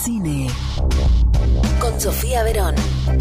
Cine con Sofía Verón.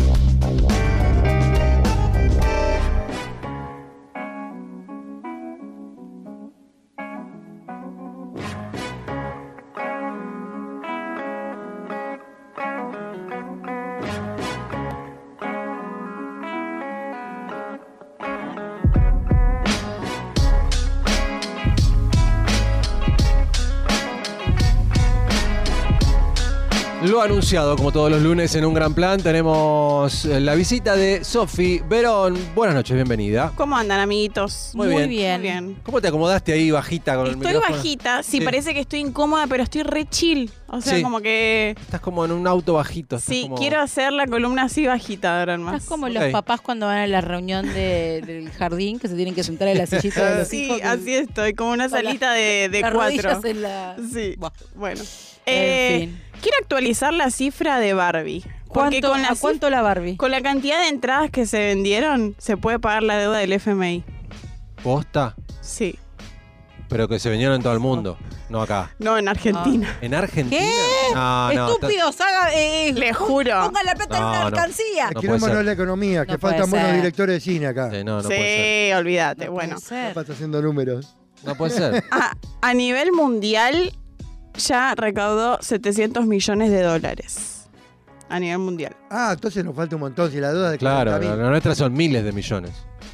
Lo anunciado, como todos los lunes en Un Gran Plan, tenemos la visita de Sofi Verón. Buenas noches, bienvenida. ¿Cómo andan, amiguitos? Muy bien. ¿Cómo te acomodaste ahí bajita con el micrófono? Estoy bajita, sí, parece que estoy incómoda, pero estoy re chill. O sea, Sí. como que... Estás como en un auto bajito. Sí, como... quiero hacer la columna así bajita ahora más. Estás como Ok. los papás cuando van a la reunión del jardín, que se tienen que sentar en la sillita de los Sí, hijos. así estoy, como una Con salita de las 4. rodillas en la... Sí, Buah. bueno. En fin. Quiero actualizar la cifra de Barbie. Porque ¿A cuánto la Barbie? con la cantidad de entradas que se vendieron, se puede pagar la deuda del FMI. ¿Posta? Sí. Pero que se vinieron en todo el mundo, no acá. No, en Argentina. ¿En Argentina? ¿Qué? No, Estúpidos, Les juro. Pongan la plata en una No, no. alcancía. No Queremos puede ser. la economía, que No puede faltan buenos ser. directores de cine acá. No Sí, puede ser. olvídate. Bueno. Papá está haciendo números. No puede ser. A nivel mundial ya recaudó 700 millones de dólares. A nivel mundial. Ah, entonces nos falta un montón. Si la deuda de Claro, 40.000. la nuestra son miles de millones.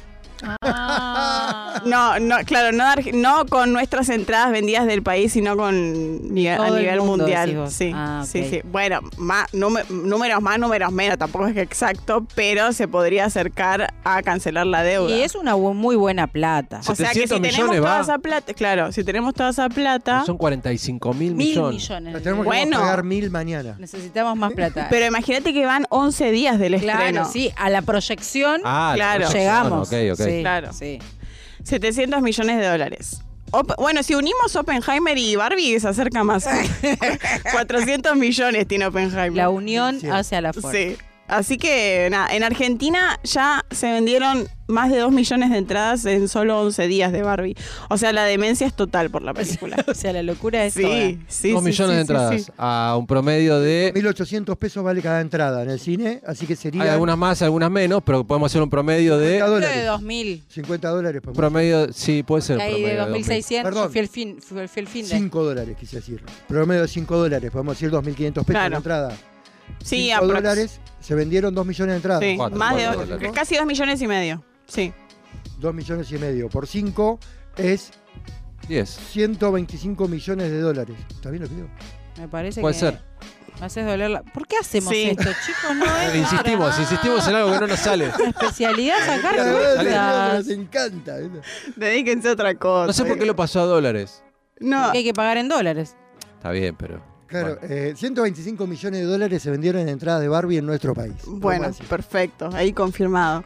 No, claro, no con nuestras entradas vendidas del país, sino con a Todo el nivel mundo, decís mundial. vos. Sí, Ah, ok. sí. Bueno, números más, números menos, tampoco es que exacto, pero se podría acercar a cancelar la deuda. Y es una muy buena plata. O sea que si 700 tenemos millones toda va. esa plata, claro, si tenemos toda esa plata, Son 45.000 1.000 millones. millones. Pero tenemos Bueno. que pagar 1.000 mañana. Necesitamos más plata. pero imagínate que van 11 días del estreno. claro, sí, a la proyección Ah, Claro. llegamos. Ok. Sí, Claro. sí. 700 millones de dólares. Bueno, si unimos Oppenheimer y Barbie, se acerca más. 400 millones tiene Oppenheimer. La unión Sí. hacia la fuerza. Sí. Así que, nada, en Argentina ya se vendieron más de 2 millones de entradas en solo 11 días de Barbie. O sea, la demencia es total por la película. O sea, la locura es toda. Sí. 2 millones de entradas. sí. A un promedio de... 1.800 pesos vale cada entrada en el cine, así que sería Hay algunas más, algunas menos, pero podemos hacer un promedio de... 50 Creo de dólares. 2.000. 50 dólares. Un promedio, sí, puede ser un Hay promedio de 2.000. 2.600. Perdón. Fui el fin de. 5 dólares, quise decir. Promedio de 5 dólares, podemos decir 2.500 pesos Claro. la entrada. Sí, 5 aprox. dólares, se vendieron 2 millones de entradas. Sí, Cuatro, más de cuatro dólares. casi 2 millones y medio. Sí. 2 millones y medio. Por 5 es 10. 125 millones de dólares. ¿Está bien lo que digo? Me parece Puede que. ser. Me haces doler la. ¿Por qué hacemos Sí. esto, chicos? No es Insistimos en algo que no nos sale. nuestra especialidad sacar Nos cuentas. encanta. ¿viste? Dedíquense a otra cosa. No sé por qué lo pasó a dólares. No. Que hay que pagar en dólares. Está bien, pero... Claro, Bueno. 125 millones de dólares se vendieron en entradas de Barbie en nuestro país. Bueno, Vamos a decir. perfecto, ahí confirmado.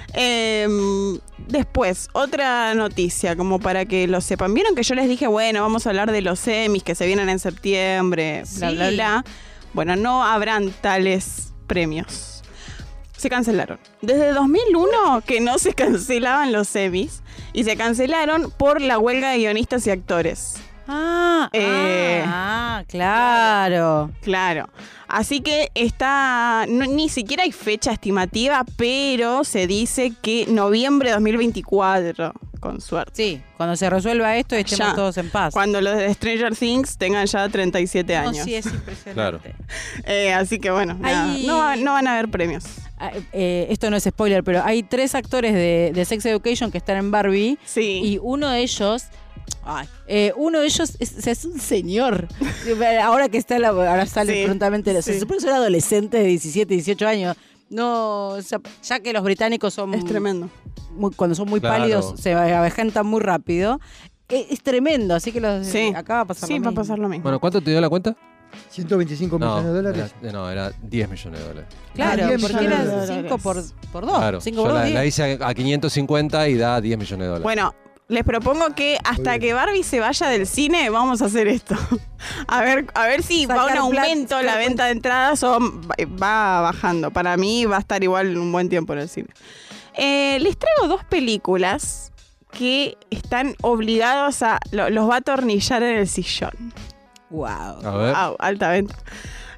Después, otra noticia, como para que lo sepan. Vieron que yo les dije, bueno, vamos a hablar de los semis que se vienen en septiembre, bla, Sí. bla, bla. Bueno, no habrán tales premios. Se cancelaron. Desde 2001 que no se cancelaban los semis y se cancelaron por la huelga de guionistas y actores. Claro. Claro. Así que ni siquiera hay fecha estimativa, pero se dice que noviembre de 2024, con suerte. Sí, cuando se resuelva esto estemos Ya. todos en paz. Cuando los de Stranger Things tengan ya 37 No, años. sí, es impresionante. Así que bueno, nada, Ay. no van a haber premios. Esto no es spoiler, pero hay 3 actores de Sex Education que están en Barbie. Sí. Y uno de ellos. Uno de ellos es un señor. Ahora que está ahora sale Sí, prontamente. Se sí. supone que son adolescentes de 17, 18 años. No, o sea, ya que los británicos son Es tremendo. cuando son muy Claro. pálidos se avejentan muy rápido. Es tremendo, así que Sí. acá va a pasar Sí, lo va a mismo. pasar lo mismo. Bueno, ¿cuánto te dio la cuenta? 125 millones de dólares. Era 10 millones de dólares. Claro, 10 porque millones era de dólares. 5 por 2. Claro, 5 yo por 2, la hice a 550 y da 10 millones de dólares. Bueno, les propongo que hasta bien. que Barbie se vaya del cine, vamos a hacer esto. A ver si va un Sacar aumento plata, la sacar venta de entradas o va bajando. Para mí va a estar igual un buen tiempo en el cine. Les traigo 2 películas que están obligados los va a atornillar en el sillón. Wow. A ver. Wow, alta venta.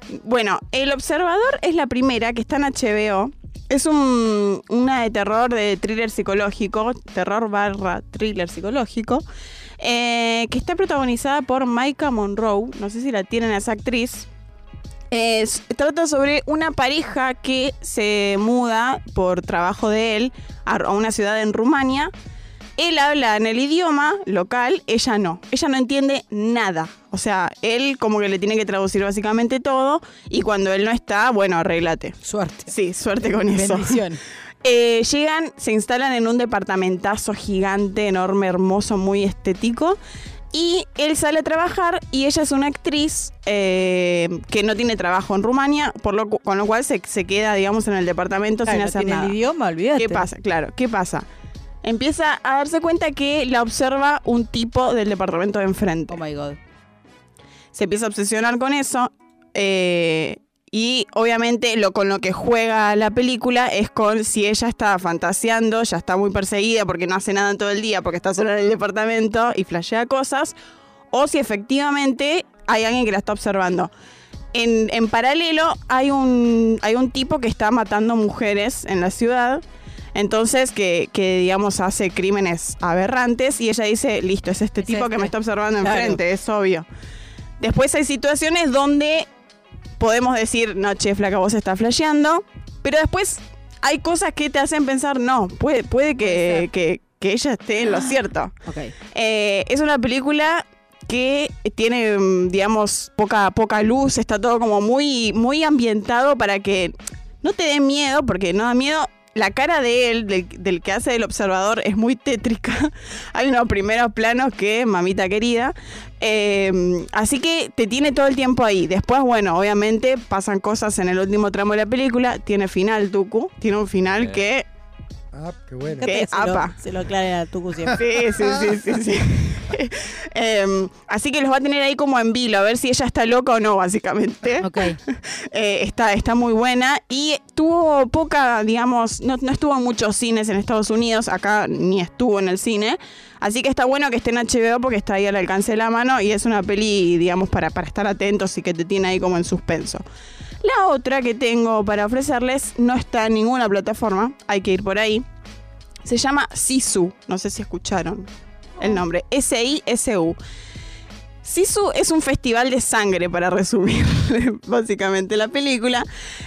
Bueno, El Observador es la primera que está en HBO. Es una de terror, de thriller psicológico, terror/thriller psicológico, que está protagonizada por Maika Monroe. No sé si la tienen a esa actriz. Trata sobre una pareja que se muda por trabajo de él a una ciudad en Rumania. Él habla en el idioma local, ella no entiende nada. O sea, él como que le tiene que traducir básicamente todo y cuando él no está, bueno, arréglate. Suerte. Sí, suerte con eso. Bendición. Llegan, se instalan en un departamentazo gigante, enorme, hermoso, muy estético. Y él sale a trabajar y ella es una actriz que no tiene trabajo en Rumania, con lo cual se queda, digamos, en el departamento sin hacer tiene nada. el idioma, olvídate. ¿Qué pasa? Claro, ¿qué pasa? Empieza a darse cuenta que la observa un tipo del departamento de enfrente. Oh my God. Se empieza a obsesionar con eso. Y obviamente con lo que juega la película es con si ella está fantaseando, ya está muy perseguida porque no hace nada en todo el día, porque está sola en el departamento y flashea cosas, o si efectivamente hay alguien que la está observando. En paralelo hay un tipo que está matando mujeres en la ciudad, entonces que digamos hace crímenes aberrantes y ella dice, listo, es este tipo que me está observando enfrente, es obvio. Después hay situaciones donde podemos decir, no, che, flaca, vos estás flasheando, pero después hay cosas que te hacen pensar, no, puede que ella esté en lo cierto. Okay. Es una película que tiene, digamos, poca luz, está todo como muy, muy ambientado para que no te dé miedo, porque no da miedo. La cara de él, del que hace el observador, es muy tétrica. Hay unos primeros planos que, mamita querida. Así que te tiene todo el tiempo ahí. Después, bueno, obviamente pasan cosas en el último tramo de la película. Tiene final, Tucu. Tiene un final que... Ah, qué bueno. Que apa. Se lo aclara a Tucu siempre. Sí. Así que los va a tener ahí como en vilo, a ver si ella está loca o no, básicamente. Ok. Está muy buena y tuvo poca, digamos, no estuvo en muchos cines en Estados Unidos, acá ni estuvo en el cine. Así que está bueno que esté en HBO porque está ahí al alcance de la mano y es una peli, digamos, para estar atentos y que te tiene ahí como en suspenso. La otra que tengo para ofrecerles no está en ninguna plataforma, hay que ir por ahí. Se llama Sisu, no sé si escucharon el nombre, S-I-S-U. Sisu es un festival de sangre, para resumir básicamente la película.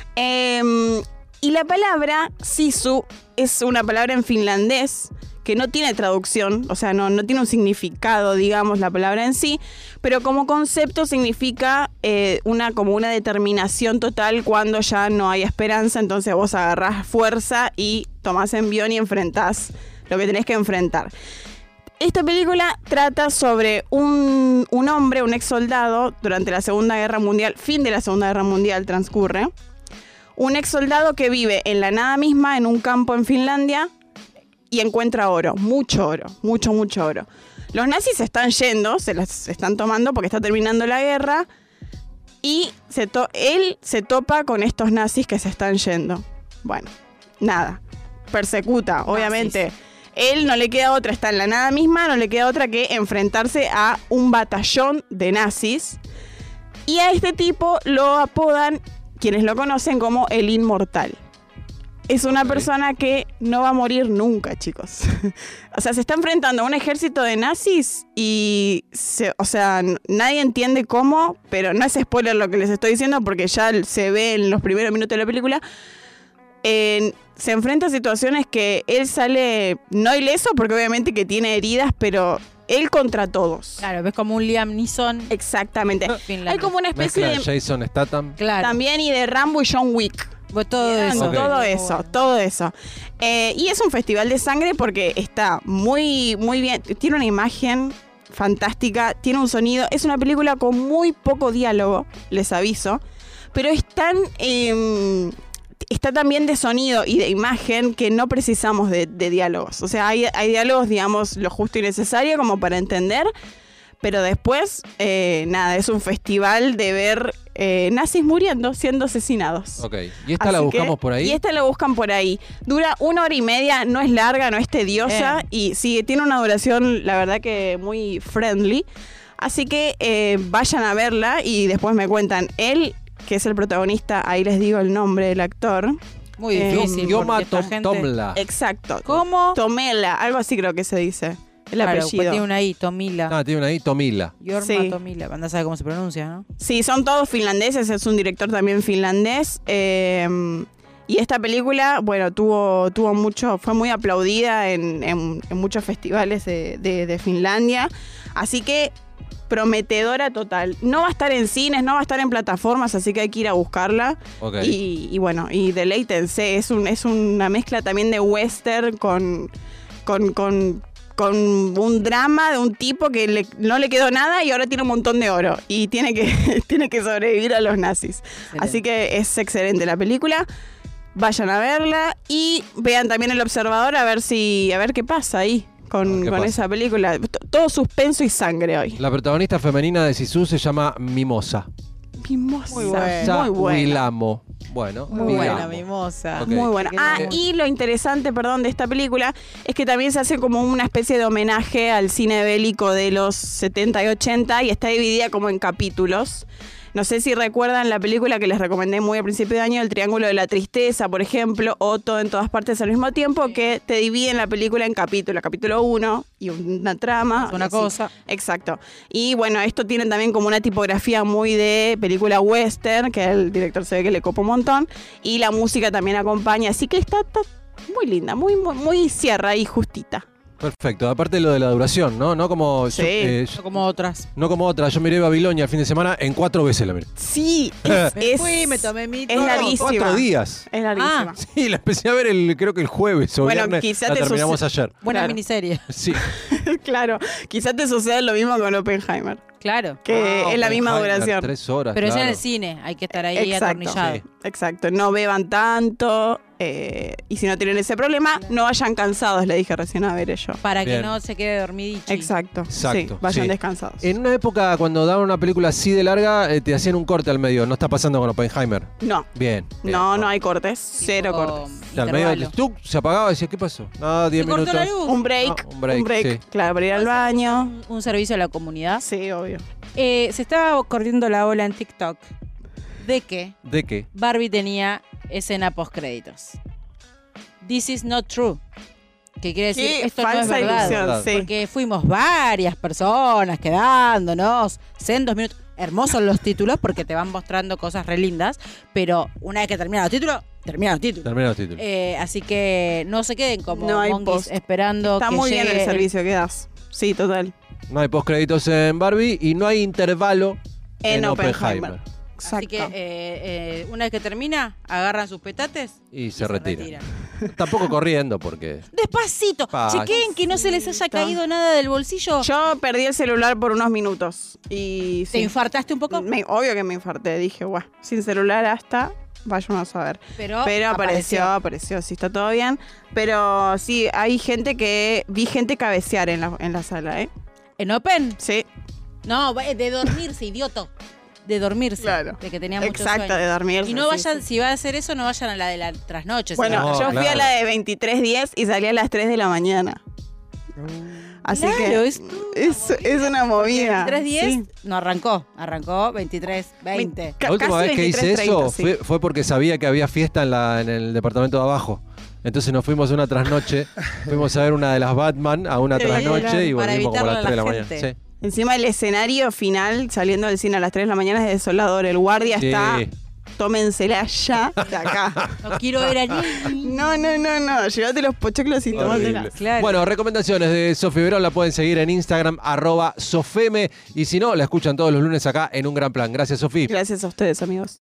Y la palabra Sisu es una palabra en finlandés que no tiene traducción, o sea, no tiene un significado, digamos, la palabra en sí, pero como concepto significa como una determinación total cuando ya no hay esperanza, entonces vos agarrás fuerza y tomás envión y enfrentás lo que tenés que enfrentar. Esta película trata sobre un hombre, un ex soldado, durante la Segunda Guerra Mundial, fin de la Segunda Guerra Mundial transcurre, un ex soldado que vive en la nada misma, en un campo en Finlandia, y encuentra oro, mucho oro. Los nazis se están yendo, se las están tomando porque está terminando la guerra, y él se topa con estos nazis que se están yendo. Bueno, nada, persecuta, obviamente. Él no le queda otra, está en la nada misma, no le queda otra que enfrentarse a un batallón de nazis. Y a este tipo lo apodan, quienes lo conocen, como el Inmortal. Es una persona que no va a morir nunca, chicos. O sea, se está enfrentando a un ejército de nazis y, nadie entiende cómo, pero no es spoiler lo que les estoy diciendo porque ya se ve en los primeros minutos de la película. Se enfrenta a situaciones que él sale no ileso porque obviamente que tiene heridas, pero él contra todos. Claro, ves como un Liam Neeson. Exactamente. Hay como una especie de Jason Statham. Claro. También y de Rambo y John Wick. Todo eso. Okay. Todo eso. Y es un festival de sangre porque está muy, muy bien. Tiene una imagen fantástica, tiene un sonido. Es una película con muy poco diálogo, les aviso. Pero es tan... está también de sonido y de imagen que no precisamos de diálogos. O sea, hay diálogos, digamos, lo justo y necesario como para entender, pero después, nada, es un festival de ver nazis muriendo, siendo asesinados. Ok, ¿y esta la buscamos por ahí? Y esta la buscan por ahí. Dura 1 hora y media, no es larga, no es tediosa, y sí, tiene una duración, la verdad que muy friendly. Así que vayan a verla y después me cuentan. Él que es el protagonista, ahí les digo el nombre del actor. Muy difícil. Yoma porque esta gente- Tomla. Exacto. ¿Cómo? Tomela, algo así creo que se dice. El Claro, pues apellido. tiene una I, Tomila. Ah, tiene una ahí, Tomila. Yorma Sí. Tomila. Anda a saber cómo se pronuncia, ¿no? Sí, son todos finlandeses, es un director también finlandés. Y esta película, bueno, tuvo mucho, fue muy aplaudida en muchos festivales de Finlandia. Así que prometedora total. No va a estar en cines, no va a estar en plataformas, así que hay que ir a buscarla. Ok. Y bueno, y deleítense. Es una mezcla también de western con un drama de un tipo que no le quedó nada y ahora tiene un montón de oro y tiene que sobrevivir a los nazis. Excelente. Así que es excelente la película. Vayan a verla y vean también El Observador a ver qué pasa ahí A ver con qué pasa. esa película. Todo suspenso y sangre hoy. La protagonista femenina de Sisu se llama Mimosa. Mimosa. Muy buena. Sa Muy buena. Huilamo. Bueno, Muy buena, Huilamo. mimosa. Ok. Muy buena. Qué Ah, lindo. y lo interesante, perdón, de esta película es que también se hace como una especie de homenaje al cine bélico de los 70 y 80 y está dividida como en capítulos. No sé si recuerdan la película que les recomendé muy al principio de año, El Triángulo de la Tristeza, por ejemplo, o Todo en todas partes al mismo tiempo, que te dividen la película en capítulos. Capítulo 1 y una trama. Es una y así. cosa. Exacto. Y bueno, esto tiene también como una tipografía muy de película western, que el director se ve que le copa un montón, y la música también acompaña, así que está muy linda, muy cierra y justita. Perfecto. Aparte lo de la duración, ¿no? No como, Sí. No como otras. no como otra. Yo miré Babilonia el fin de semana, en 4 veces la miré. Sí, Me tomé mi es larguísima. 4 días. Es larguísima. Sí, la empecé a ver creo que el jueves o Bueno, viernes. quizá La te terminamos sucede- ayer. Buena Claro. miniserie. Sí. Claro, quizás te suceda lo mismo con Oppenheimer, Claro. que es la misma Oppenheimer, duración. 3 horas. Pero ya en claro. el cine hay que estar ahí Exacto. atornillado. Sí. Exacto, no beban tanto y si no tienen ese problema, no vayan cansados, le dije recién a ver ello. Para Bien. que no se quede dormidichi. Exacto, sí, Exacto, vayan sí. descansados. En una época cuando daban una película así de larga, te hacían un corte al medio. ¿No está pasando con Oppenheimer? No, Bien. bien. no hay cortes, cero Tipo, cortes. Y al medio intervalo. ¡tuc! Se apagaba y decía, ¿qué pasó? No, 10 Se cortó minutos. la luz. Un break, Ah, un break, sí. claro, para ir al baño. Un servicio a la comunidad. Sí, obvio. Se estaba corriendo la ola en TikTok de que ¿De qué? Barbie tenía escena post-créditos. This is not true. Que quiere decir, Qué esto no es falsa verdad. ilusión, sí. Porque fuimos varias personas quedándonos sendos minutos. Hermosos los títulos porque te van mostrando cosas re lindas, pero una vez que terminan los títulos, terminan los títulos. Termina los títulos. Así que no se queden como No hay monkeys post. esperando Está que muy bien llegue el servicio que das. Sí, total. No hay postcréditos en Barbie y no hay intervalo en Oppenheimer. Así Exacto. que una vez que termina, agarran sus petates Y se retiran. Tampoco corriendo porque... Despacito. Chequen que no se les haya caído nada del bolsillo. Yo perdí el celular por unos minutos y ¿Te sí, infartaste un poco? obvio que me infarté. Dije, guau, sin celular hasta, vayamos a ver. Pero apareció, sí, está todo bien. Pero sí, hay gente vi gente cabecear en la sala, ¿eh? ¿En Open? Sí, No, de dormirse, idioto. De dormirse. Claro. De que tenía mucho exacto, sueño. de dormir. Y no vayan, si va a hacer eso, no vayan a la de la trasnoche. Bueno, No, yo fui a claro. la de 23:10 y salí a las 3 de la mañana. Así Claro, que es una movida. 23:10 Sí. no arrancó 23:20. La última Casi vez que hice 23:30, eso sí. fue porque sabía que había fiesta en el departamento de abajo. Entonces nos fuimos una trasnoche, fuimos a ver una de las Batman a una Qué trasnoche y para volvimos como a las 3 de la evitarle a la mañana. gente. Sí. Encima el escenario final, saliendo del cine a las 3 de la mañana, es desolador. El guardia Sí. está, tómensela ya de acá. No quiero ver a nadie. No, llévate los pochoclos y Horrible. tomátela. Claro. Bueno, recomendaciones de Sofi Verón la pueden seguir en Instagram, @sofeme. Y si no, la escuchan todos los lunes acá en Un Gran Plan. Gracias, Sofi. Gracias a ustedes, amigos.